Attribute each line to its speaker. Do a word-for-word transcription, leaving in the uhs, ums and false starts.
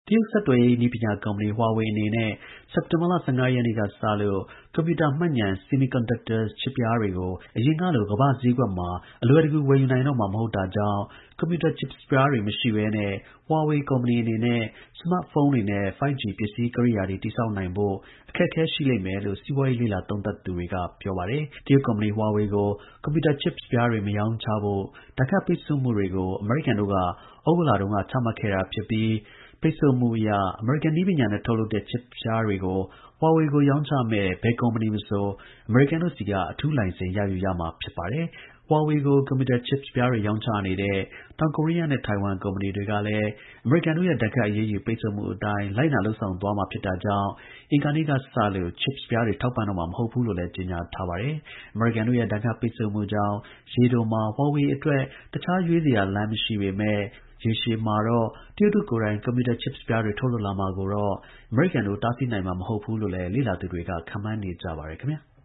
Speaker 1: တရုတ်ဆက်သွယ်ရေးနည်းပညာကုမ္ပဏီ Huawei အနေနဲ့ စက်တင်ဘာလ ၁၅ ရက်နေ့ကစလို့ ကွန်ပျူတာမှတ်ဉာဏ် semiconductor ချစ်ပြားတွေကို အရင်ကလို ကမ္ဘာ့ဈေးကွက်မှာ အလွယ်တကူ ဝယ်ယူနိုင်တော့မှာ မဟုတ်တာကြောင့် ကွန်ပျူတာ ချစ်ပြားတွေ မရှိဘဲနဲ့ Huawei ကုမ္ပဏီအနေနဲ့ စမတ်ဖုန်းတွေနဲ့ ဖိုက်ဂျီ ပစ္စည်းကိရိယာတွေ တည်ဆောက်နိုင်ဖို့ အခက်အခဲရှိလိမ့်မယ်လို့ စီးပွားရေးလေ့လာသုံးသပ်သူတွေက ပြောပါတယ်။ တရုတ်ကုမ္ပဏီ Huawei ကို ကွန်ပျူတာ ချစ်ပြားတွေ မရောင်းချဖို့ ဒဏ်ခတ်ပိတ်ဆို့မှုတွေကို အမေရိကန်တို့က သြဂုတ်လတုန်းက ချမှတ်ခဲ့တာဖြစ်ပြီး ပိတ်ဆို့မှုအရ အမေရိကန်နည်းပညာနဲ့ ထုတ်လုပ်တဲ့ ချစ်ပြားတွေကို Huawei ကို ရောင်းချမယ့် ဘယ်ကုမ္ပဏီမဆို အမေရိကန်တို့ဆီက အထူးလိုင်စင် ရယူရမှာ ဖြစ်ပါတယ်။ Huawei ကို ကွန်ပျူတာ ချစ်ပြားတွေ ရောင်းချနေတဲ့ တောင်ကိုရီးယားနဲ့ ထိုင်ဝမ် ကုမ္ပဏီတွေကလည်း အမေရိကန်တို့ရဲ့ ဒဏ်ခတ် အရေးယူ ပိတ်ဆို့မှုအတိုင်း လိုက်နာ လုပ်ဆောင်သွားမှာဖြစ်တာကြောင့် အင်္ဂါနေ့ကစလို့ ချစ်ပြားတွေ ထောက်ပံ့တော့မှာ မဟုတ်ဘူးလို့လည်း ကြေညာထားပါတယ်။ အမေရိကန်တို့ရဲ့ ဒဏ်ခတ်ပိတ်ဆို့မှုကြောင့် ရေတိုမှာ Huawei အတွက် တခြား ရွေးစရာလမ်း မရှိပေမဲ့ ရေရှည်မှာတော့ တရုတ်တို့ကိုယ်တိုင် ကွန်ပျူတာ ချစ်ပြားတွေ ထုတ်လုပ်လာမှာကိုတော့ အမေရိကန်တို့ တားဆီးနိုင်မှာ မဟုတ်ဘူးလို့လည်း လေ့လာသူတွေက ခန့်မှန်းနေကြပါတယ် ခင်ဗျာ။